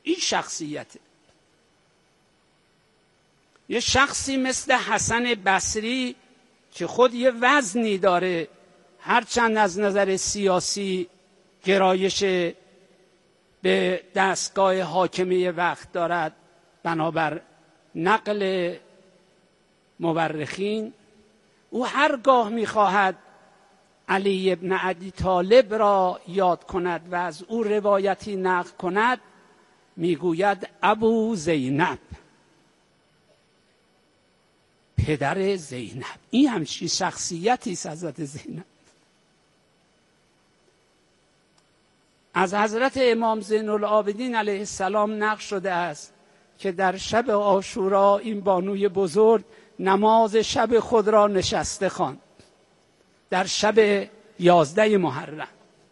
این شخصیته. یه شخصی مثل حسن بصری که خود یه وزنی داره، هرچند از نظر سیاسی گرایش به دستگاه حاکمه وقت دارد بنابر نقل مورخین، او هرگاه می‌خواهد علی ابن ابی طالب را یاد کند و از او روایتی نقل کند میگوید ابو زینب، پدر زینب. این همچین شخصیتی است حضرت زینب. از حضرت امام زین العابدین علیه السلام نقل شده است که در شب عاشورا این بانوی بزرگ نماز شب خود را نشسته خواند. در شب 11 محرم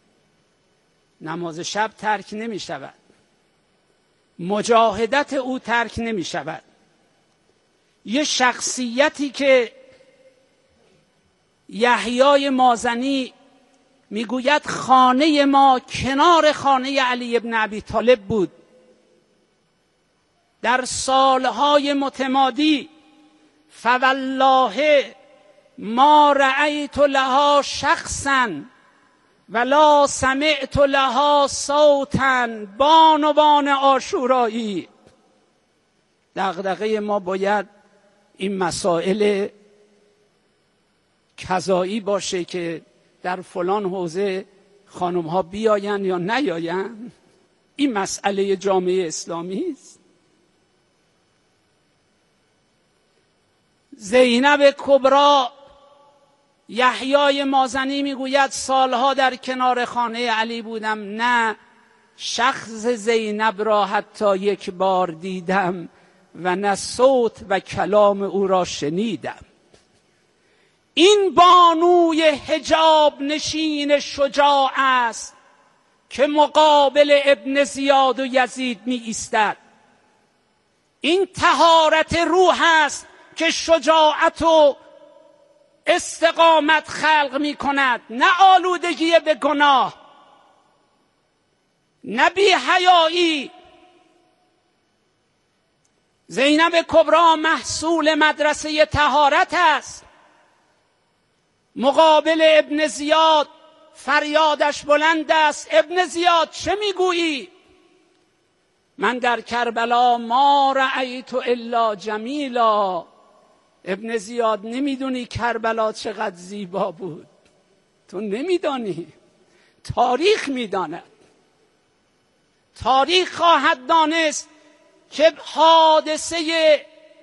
نماز شب ترک نمی شود، مجاهدت او ترک نمی شود. یه شخصیتی که یحیای مازنی میگوید خانه ما کنار خانه علی ابن ابی طالب بود. در سالهای متمادی فوالله ما رأیت لها شخصا ولا سمعت لها صوتا. بانوان عاشورایی، دغدغه ما باید این مسائل قضایی باشه که در فلان حوزه خانم ها بیاین یا نیاین. این مسئله جامعه اسلامی است. زینب کبرا، یحیای مازنی میگوید سالها در کنار خانه علی بودم، نه شخص زینب را حتی یک بار دیدم و نه صوت و کلام او را شنیدم. این بانوی حجاب نشین شجاع است که مقابل ابن زیاد و یزید می ایستد. این طهارت روح است که شجاعت و استقامت خلق می کند، نه آلودگی به گناه، نه بی حیایی. زینب کبرا محصول مدرسه طهارت است. مقابل ابن زیاد فریادش بلند است: ابن زیاد چه میگویی؟ من در کربلا ما رأیت الا جمیلا. ابن زیاد نمیدونی کربلا چقدر زیبا بود؟ تو نمیدانی، تاریخ میداند. تاریخ خواهد دانست که حادثه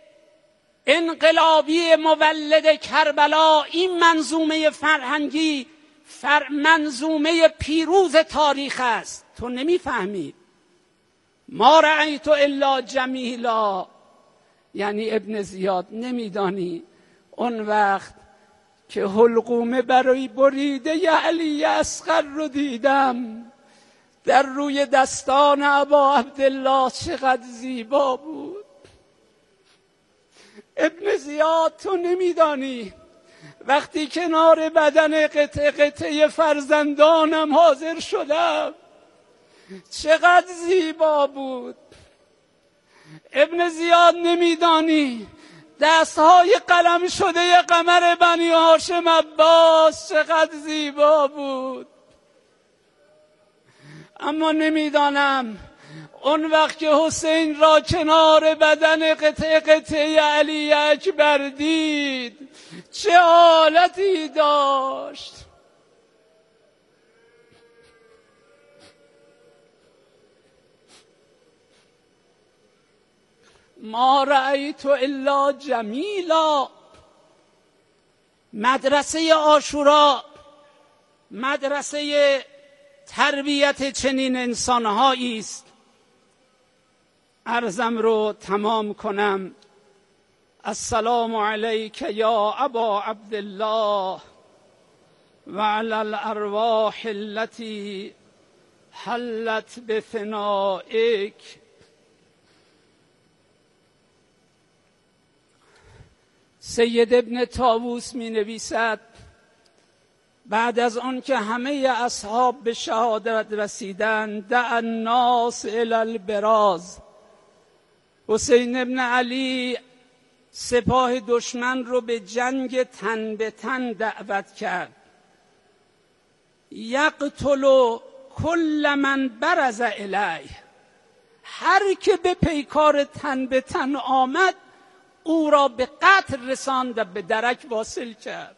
انقلابی مولد کربلا، این منظومه فرهنگی منظومه پیروز تاریخ است. تو نمیفهمی. ما رأیت الا جمیلا یعنی ابن زیاد نمیدانی اون وقت که حلقومه برای بریده ی علی اصغر رو دیدم در روی دستان ابا عبدالله چقدر زیبا بود. ابن زیاد تو نمیدانی وقتی کنار بدن قطعه قطعه فرزندانم حاضر شدم چقدر زیبا بود. ابن زیاد نمیدانی دستهای قلم شده قمر بنی هاشم عباس چقدر زیبا بود. اما نمیدانم اون وقت که حسین را کنار بدن قطعه قطعه علی اکبر دید چه حالتی داشت. ما رأیت الا جمیلا. مدرسه عاشورا مدرسه تربیت چنین انسانهایی است. عرضم رو تمام کنم. السلام علیک یا ابا عبدالله و علی الارواح التي حلت بفنائک. سید ابن طاووس می نویسد بعد از آن که همه اصحاب به شهادت رسیدند، دع الناس الی البراز، حسین ابن علی سپاه دشمن رو به جنگ تن به تن دعوت کرد. یقتل کل من برز الیه، هر که به پیکار تن به تن آمد او را به قتل رساند و به درک واصل کرد.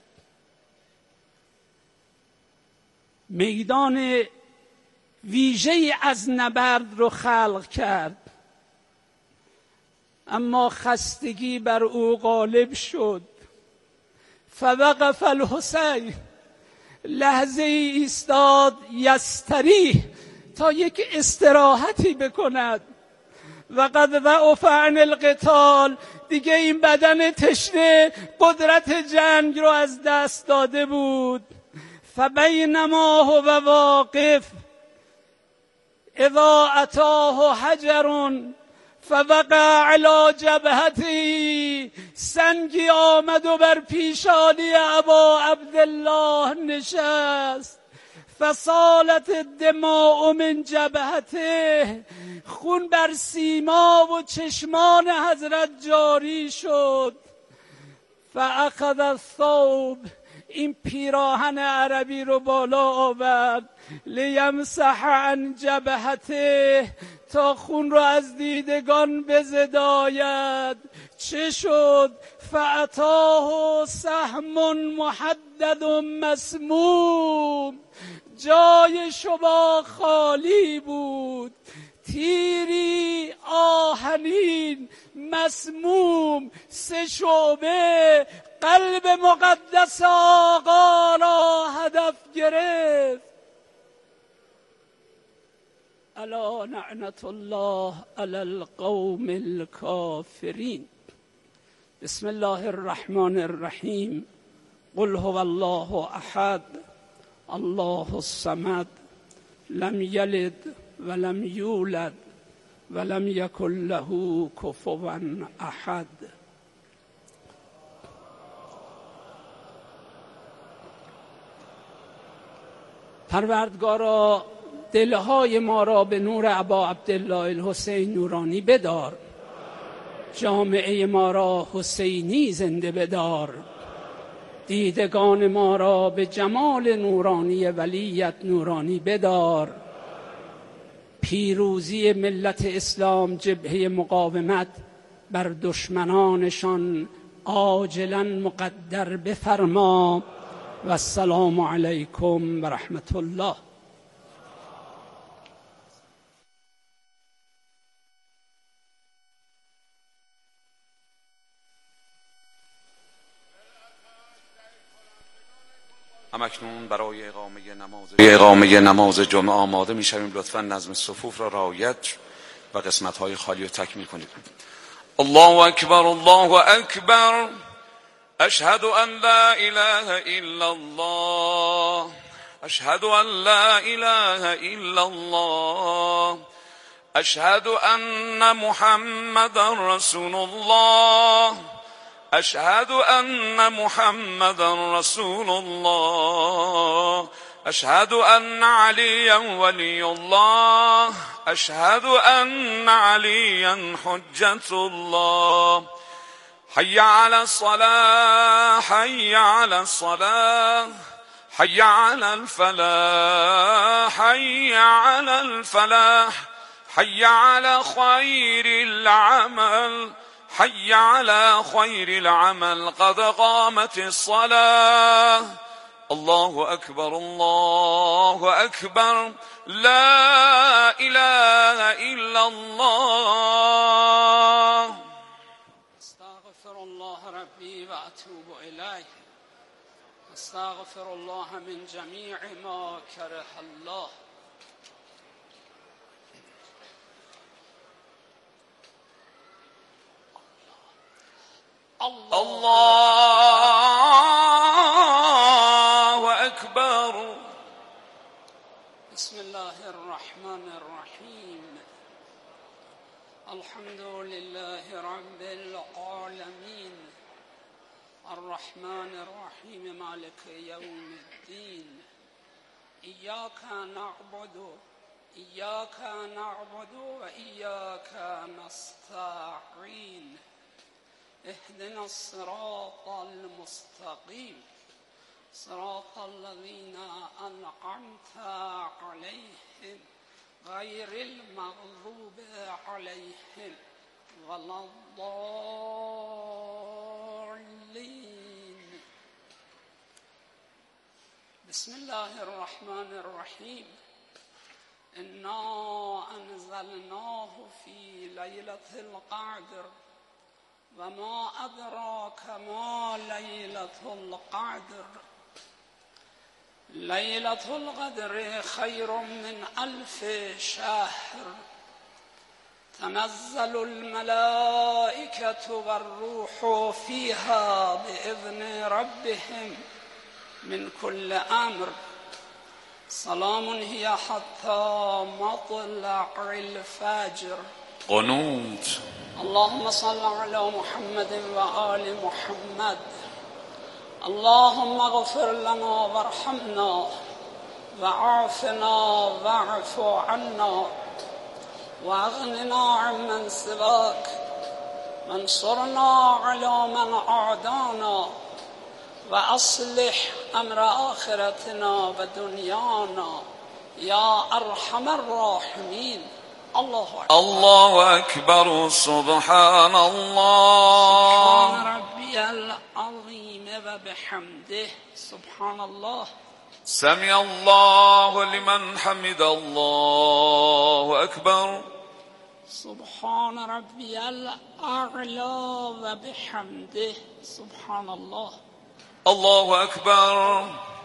میدان ویژه‌ای از نبرد رو خلق کرد، اما خستگی بر او غالب شد. فوقف الحسین، لحظه ای ایستاد یستریح، تا یک استراحتی بکند. و قد ضعف عن القتال، دیگه این بدن تشنه قدرت جنگ رو از دست داده بود. فبینما هو واقف اذا اتاه حجر فوقع علی جبهته، سنگی آمد و بر پیشانی ابا عبدالله نشست. فسالت الدماء من جبهته، خون بر سیما و چشمان حضرت جاری شد. فاخذ الثوب، این پیراهن عربی رو بالا آورد. لیمسح عن جبهته، تا خون رو از دیدگان بزداید. چه شد؟ فاتاه سهم محدد مسموم، جای شما خالی بود. تیری آهنین مسموم، 3 شعبه قلب مقدس آقا را هدف گرفت. الا لعنت الله علی القوم الکافرین. بسم الله الرحمن الرحیم. قل هو الله احد الله الصمد لم یلد ولم یولد ولم یکن له کفوا احد. پروردگارا دلهای ما را به نور ابا عبدالله الحسین نورانی بدار، جامعه ما را حسینی زنده بدار، دیدگان ما را به جمال نورانی ولیت نورانی بدار. پیروزی ملت اسلام، جبهه مقاومت بر دشمنانشان عاجلا مقدر بفرما. و السلام علیکم و رحمت الله. همکنون برای اقامه نماز جمعه آماده می شویم. لطفاً نظم صفوف را رعایت و قسمت‌های خالی رو تکمیل کنید. الله اکبر الله اکبر، اشهد ان لا اله الا الله، اشهد ان لا اله الا الله، اشهد ان محمدا رسول الله، اشهد ان محمدا رسول الله، اشهد ان علیا ولی الله، اشهد ان علیا حجة الله. حي على الصلاة، حي على الصلاة، حي على الفلاح، حي على الفلاح، حي على خير العمل، حي على خير العمل، قد قامت الصلاة. الله أكبر الله أكبر، لا إله إلا الله. استغفر الله ربي وأتوب إليه، استغفر الله من جميع ما كره الله. الله أكبر. بسم الله الرحمن الرحيم. الحمد لله رب العالمين، الرحمن الرحیم مالک یوم الدین ایاک نعبد و ایاک نستعین اهدنا الصراط المستقیم صراط الذين أنعمت عليهم غير المغضوب عليهم ولا الضالين. بسم الله الرحمن الرحيم. إنا أنزلناه في ليلة القدر وما أدراك ما ليلة القدر. ليلة القدر خير من 1000 شهر. تنزل الملائكة والروح فيها بإذن ربهم من كل أمر. سلام هي حتى مطلع الفجر. قنوت. اللهم صل على محمد وآل محمد. اللهم اغفر لنا وارحمنا وعافنا واعف عنا واغننا عمن سواك وانصرنا على من عادانا وأصلح أمر آخرتنا ودنيانا يا أرحم الراحمين. الله أكبر. الله أكبر. سبحان الله. سبحان ربي العظيم وبحمده. سبحان الله. سمع الله لمن حمد. الله أكبر. سبحان ربي الأعلى وبحمده. سبحان الله. الله أكبر.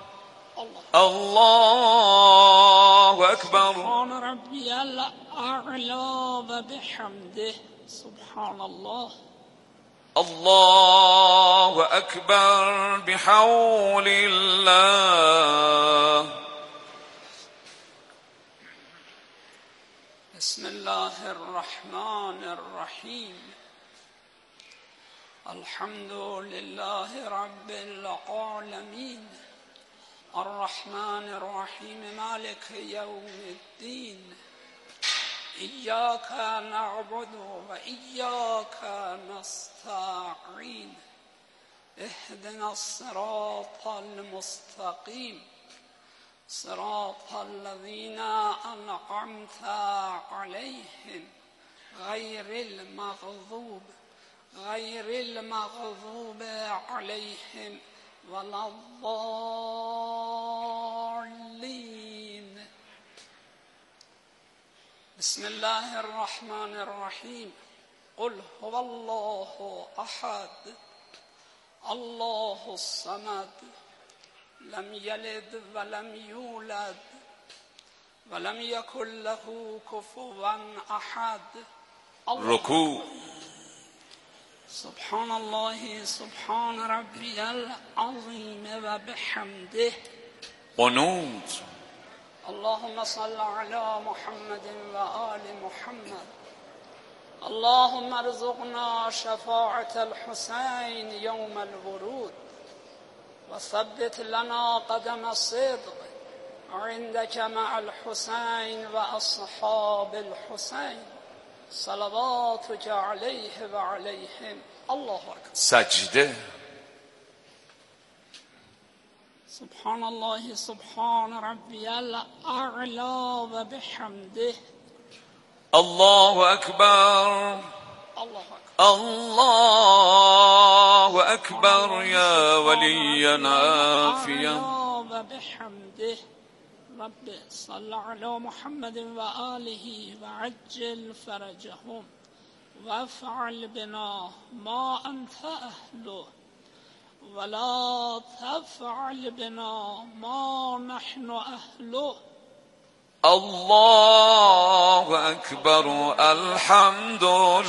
الله أكبر. سبحان ربي الأعلى وبحمده. سبحان الله. الله أكبر بحول الله. بسم الله الرحمن الرحيم. الحمد لله رب العالمين الرحمن الرحيم مالك يوم الدين إياك نعبد وإياك نستعين اهدنا الصراط المستقيم صراط الذين أنعمت عليهم غير المغضوب عليهم ولا الضالين. بسم الله الرحمن الرحيم. قل هو الله أحد الله الصمد لم يلد ولم يولد ولم يكن له كفوا أحد. ركوع. سبحان الله. سبحان ربي العظيم وبحمده. قنوت. اللهم صل على محمد وآل محمد. اللهم ارزقنا شفاعة الحسين يوم الورود وثبت لنا قدم الصدق عندك مع الحسين وأصحاب الحسين صلواتك عليه وعليهم. الله أكبر. سجده. سبحان الله. سبحان ربي الأعلى وبحمده. الله أكبر. الله أكبر. الله أكبر يا ولي عافية. وبحمده. رب صل على محمد وآله وعجل فرجهم وافعل بنا ما أنت أهله ولا تفعل بنا ما نحن أهله. الله أكبر. الحمد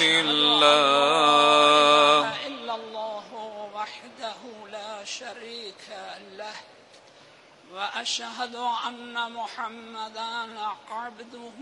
لله. لا إله إلا الله وحده لا شريك له وأشهد أن محمدا عبده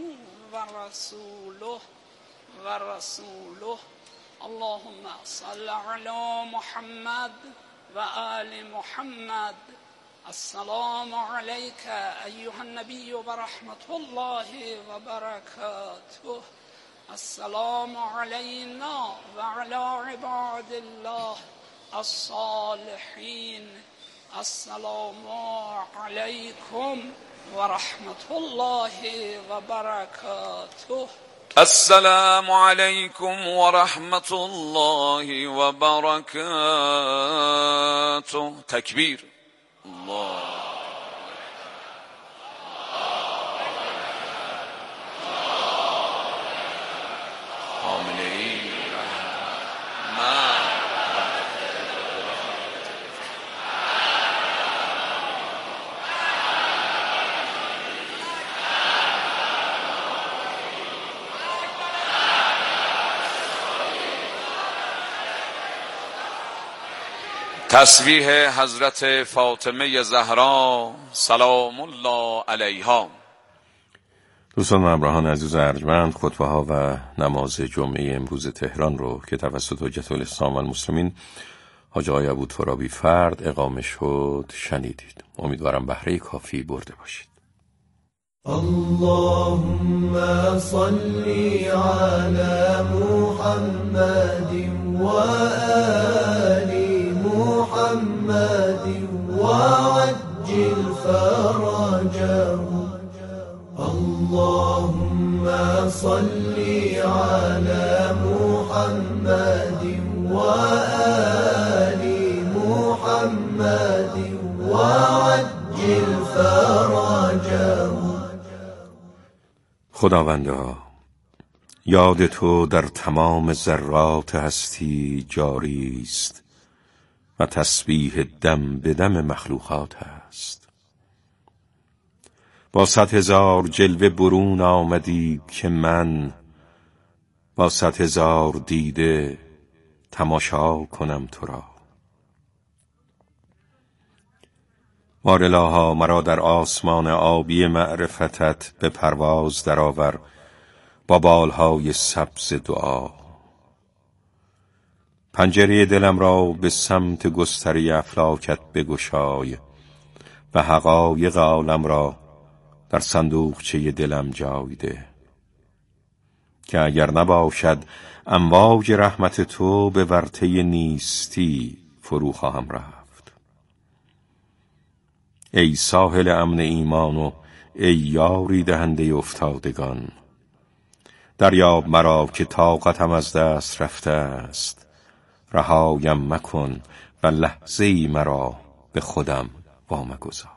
ورسوله. اللهم صل على محمد وآل محمد. السلام عليك أيها النبي ورحمة الله وبركاته. السلام علينا وعلى عباد الله الصالحين. السلام عليكم ورحمة الله وبركاته. السلام عليكم ورحمة الله وبركاته. تكبير. الله تسبیح حضرت فاطمه زهرا سلام الله علیها. دوستان و همراهان عزیز ارجمند، خطبه ها و نماز جمعه امروز تهران رو که توسط حجت الاسلام و المسلمین حاج آقای ابوترابی فرد اقامه شد شنیدید. امیدوارم بهره کافی برده باشید. اللهم صل على محمد و آل محمد وعجل فرجهم. اللهم صل على محمد وآل محمد وعجل فرجهم. خداوندا، یاد تو در تمام ذرات هستی جاری است و تسبیح دم به دم مخلوقات است. با 100,000 جلوه برون آمدی که من با 100,000 دیده تماشا کنم تو را. مارالها مرا در آسمان آبی معرفتت به پرواز درآور با بالهای سبز دعا. پنجره دلم را به سمت گستره افلاکت بگشای و حقایق عالم را در صندوقچه دلم جای ده، که اگر نباشد امواج رحمت تو به ورطه نیستی فرو خواهم رفت. ای ساحل امن ایمان و ای یاری دهنده افتادگان، دریاب مرا که طاقتم از دست رفته است. رهایم مکن و لحظه‌ای مرا به خودم وامگذار.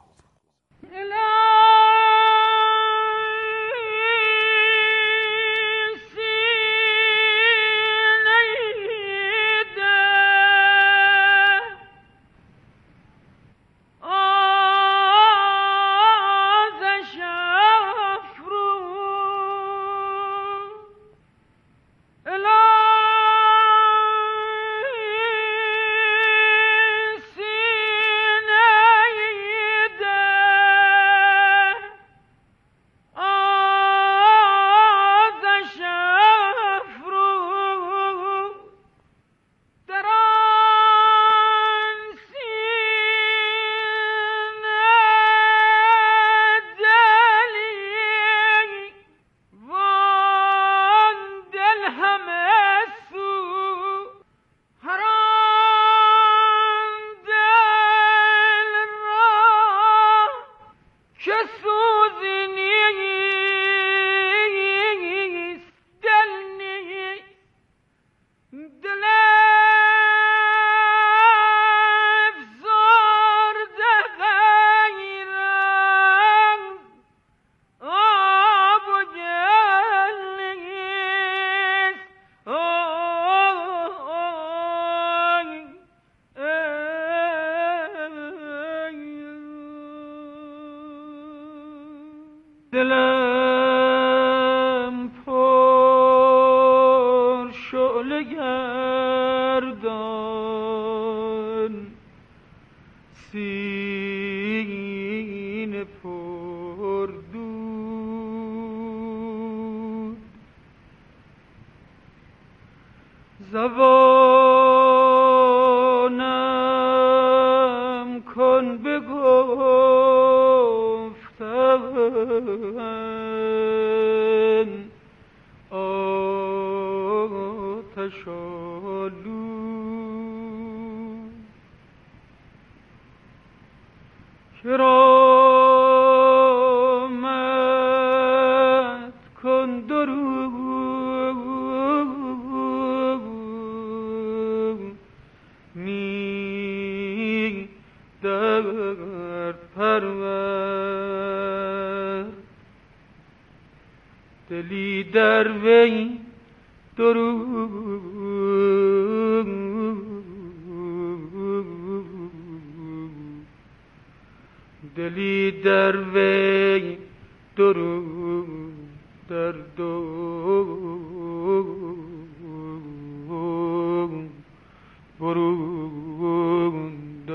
دلم پر شعله گردان، سینه پر دود، زبانم آتش آلود کرامت کن درود می درد پرور دلی در وی درود دلی در وی درود در برود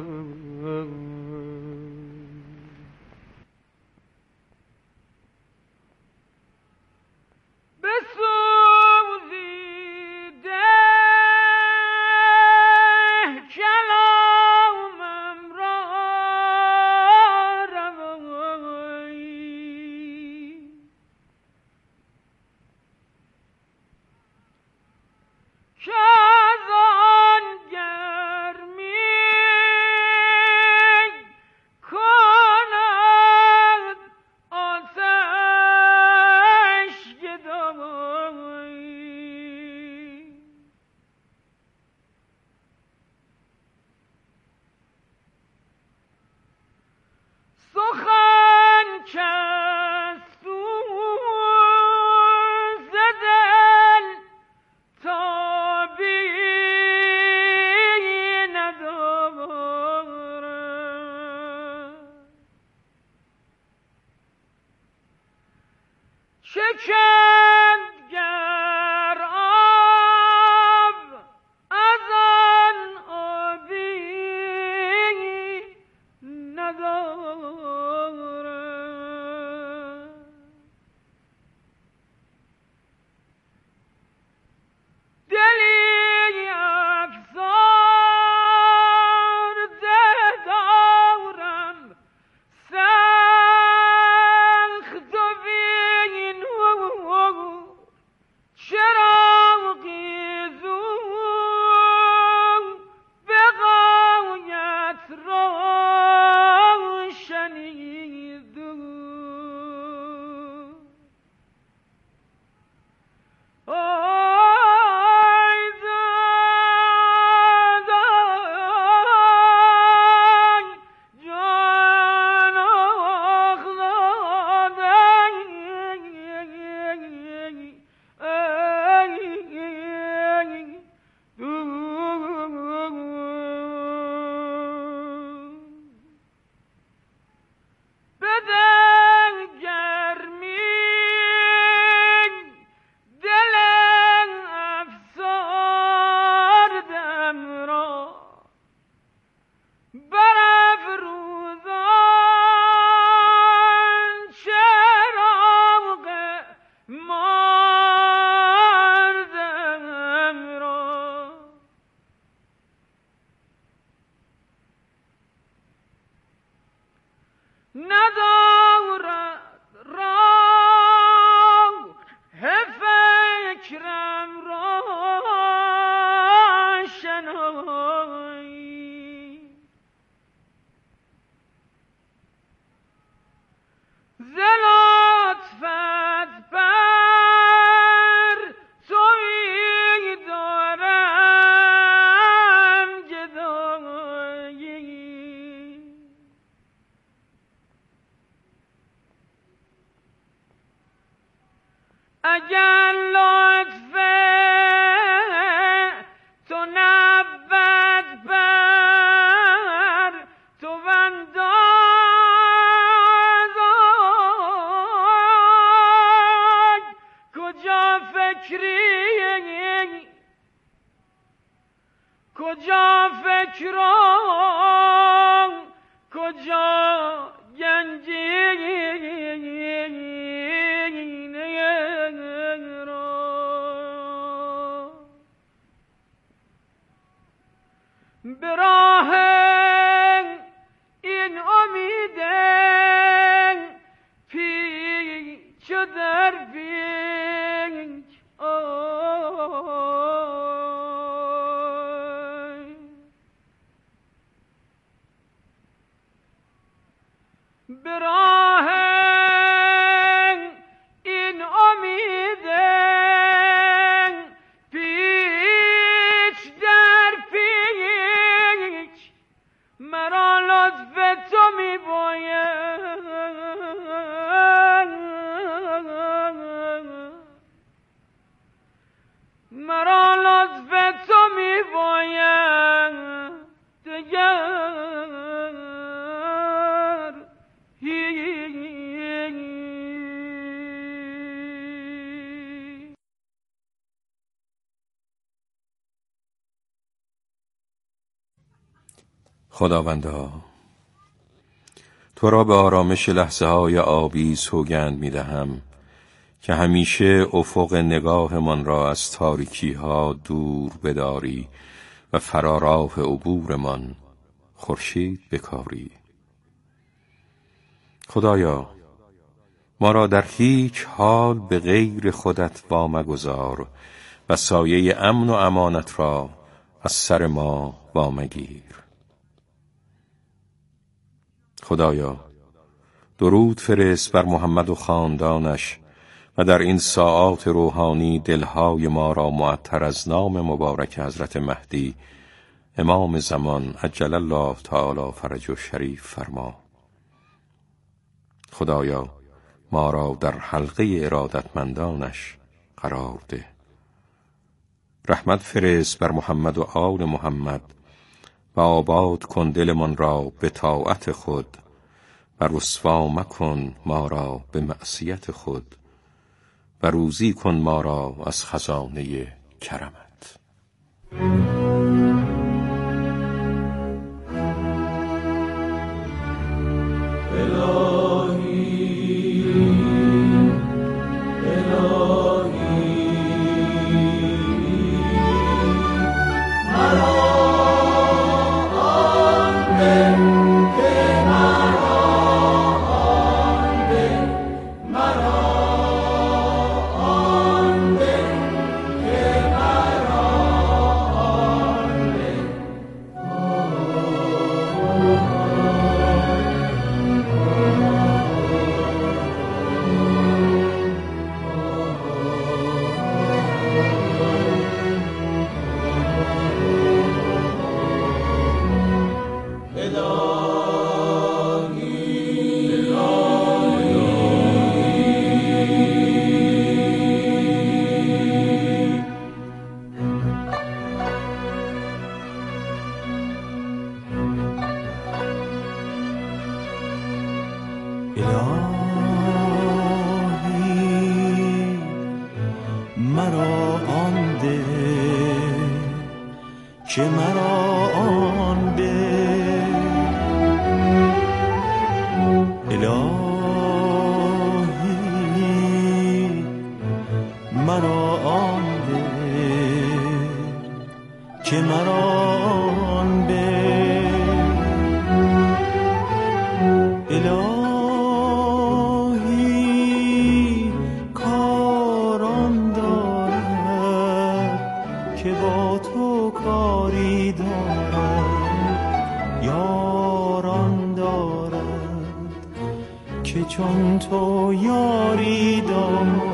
کجا فکران کجا گنجینه را به راه این امید پیچ و در پیچ مرا لطف تو می باید دگر خداوندا، تو را به آرامش لحظه های آبی سوگند می دهم که همیشه افق نگاهمان را از تاریکی ها دور بداری و فراراه عبورمان خورشید بکاری. خدایا، ما را در هیچ حال به غیر خودت وامگذار و سایه امن و امانت را از سر ما وامگیر. خدایا، درود فرست بر محمد و خاندانش و در این ساعات روحانی دلهای ما را معطر از نام مبارک حضرت مهدی امام زمان عجل الله تعالی فرجه شریف فرما. خدایا، ما را در حلقه ارادتمندانش قرار ده. رحمت فرست بر محمد و آل محمد و آباد کن دلمان را به طاعت خود و رسوا مکن ما را به معصیت خود و روزی کن ما را از خزانه کرمت. که مرا آن ده الهی، مرا آن ده که مرا آن به الهی، کاران دارد که با تو کاری دارد، یاران دارد که چون تو یاری دارد.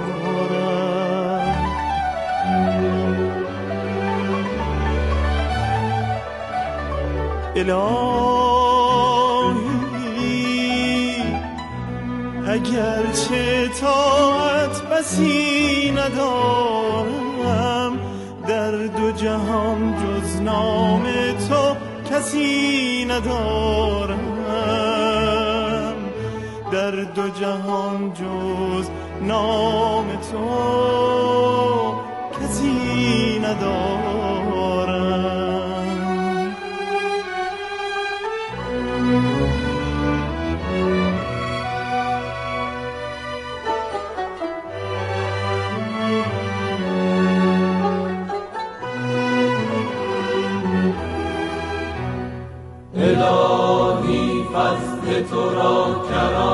الهی، اگرچه طاعت بسی ندارم، در دو جهان جز نام تو کسی ندارم، در دو جهان جز نام تو کسی ندارم. الهی فضل تو را کرام